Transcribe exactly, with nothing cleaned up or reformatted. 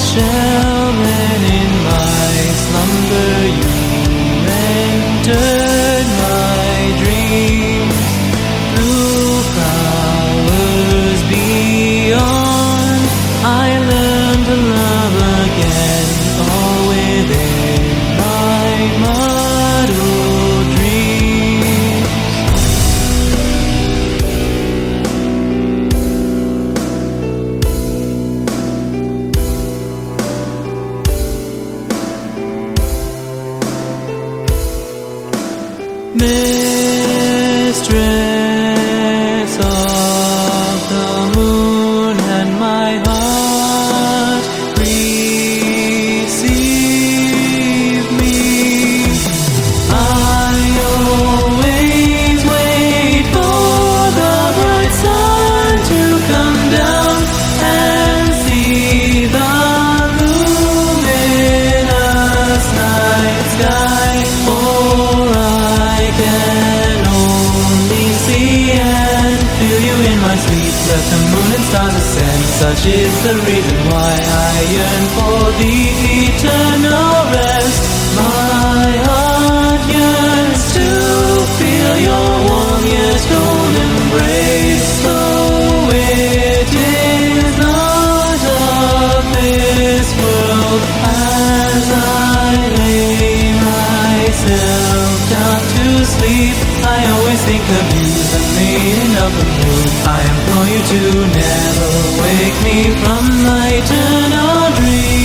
shell when in my slumber you entered my dreams. Through flowers beyond, I learned to love again, all within my muddled dreams. Mistress of the moon, and my heart receive me. I always wait for the bright sun to come down and see the luminous night sky, for I can only see and feel you in my sleep. Let the moon and stars ascend, such is the reason why I yearn for the eternal rest. My heart yearns to feel your warm yet cold embrace, though it is not of this world. As I lay myself down to sleep, I always think of you, the maiden of the moon. I implore you to never wake me from my eternal dream.